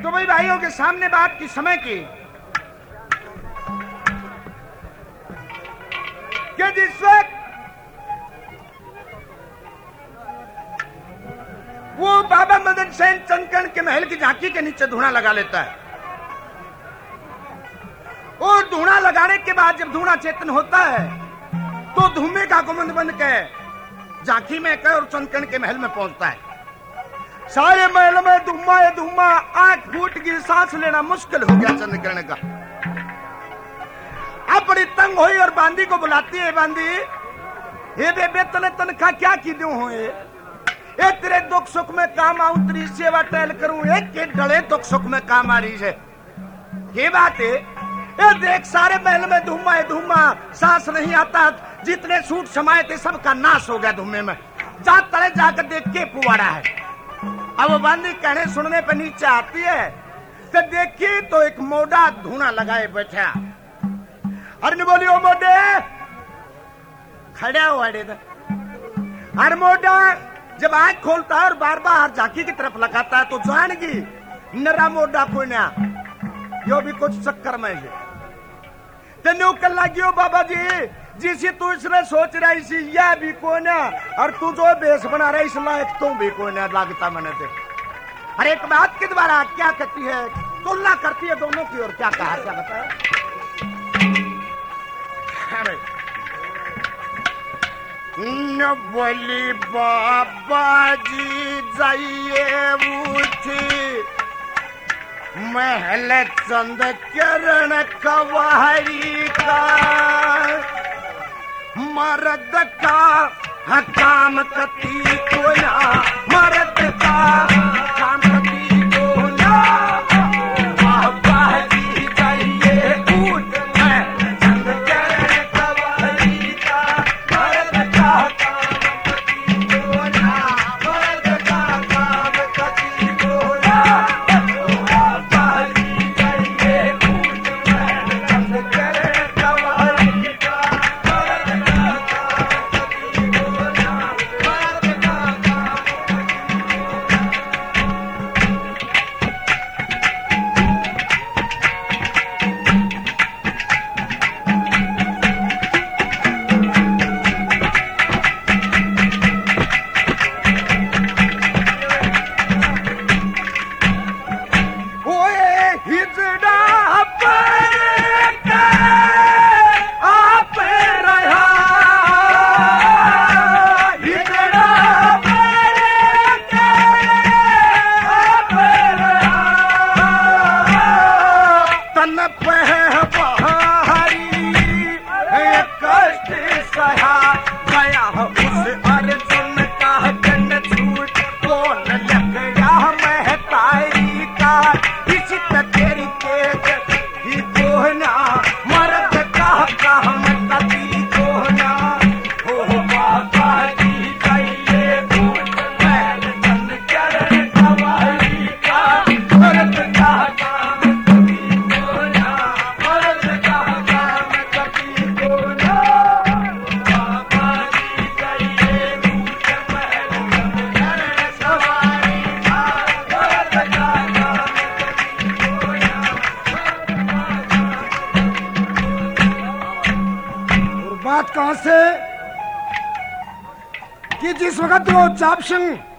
तो भाई भाइयों के सामने बात की समय की कि जिस वक्त वो बाबा मदन सेन चंदकर्ण के महल की झांकी के नीचे धूना लगा लेता है और धूना लगाने के बाद जब धूना चेतन होता है तो धूमे का गुमंद बन के झांकी में कर और चंदकर्ण के महल में पहुंचता है। सारे महल में धुम्मा है धुम्मा, आंख फूट गई, सांस लेना मुश्किल हो गया चंदकर्ण का। अब बड़ी तंग हुई और बांदी को बुलाती है। बांदी, ये बेबे तने तनखा क्या की दूं हो ये तेरे दुख सुख में काम आऊं, तेरी सेवा टहल करूं, एक के डले दुख सुख में काम आ रही है। ये बात है, ये देख सारे महल में धुम्मा है धुम्मा, सांस नहीं आता, जितने सूट समाये थे सबका नाश हो गया धुम्मे में। जा तले जाकर देख के पुआरा है। अब वो बांदी कहने सुनने पे नीचे आती है तो देखी तो एक मोटा धूना लगाए बैठा। अरे बोली ओ मोटे, खड़ा हुआ अरे मोटा जब आंख खोलता है और बार बार झांकी की तरफ लगाता है तो जानेगी नरा मोटा कोई ना, यो भी कुछ चक्कर में है। तेनू कल लगियो बाबा जी, जिसे तू इसने सोच रहा इसी यह भी कोई ना, और तू जो बेस बना रहा इस लायक तू भी कोई ना लागता मैंने थे। अरे एक बात के द्वारा क्या करती है, तुलना करती है दोनों की, और क्या कहा क्या बताया। न बोली बाबा जी जाइए उठी महल चंदकर्ण कवारी का, मर्द का काम कती को ना, मर्द का काम कती को ना। बाबा जी जाइए उठ महल चंदकर्ण कवारी का, मर्द का काम कती को ना, मर्द का काम कती को ना। कि जिस वक्त वो चाप सिंह